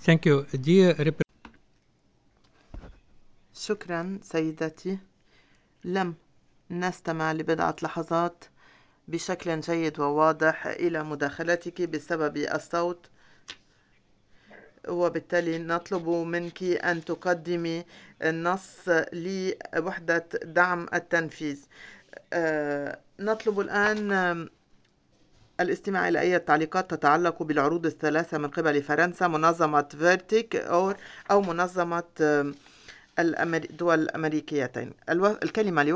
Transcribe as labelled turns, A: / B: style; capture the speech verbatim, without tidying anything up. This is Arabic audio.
A: Thank you. Dear rep-
B: شكرا سيدتي. لم نستمع لبضعة لحظات بشكل جيد وواضح إلى مداخلتك بسبب الصوت، وبالتالي نطلب منك أن تقدمي النص لوحدة دعم التنفيذ. أه نطلب الآن الاستماع إلى أي تعليقات تتعلق بالعروض الثلاثة من قبل فرنسا، منظمة فيرتيك أو أو منظمة الدول الأمريكيتين. الكلمة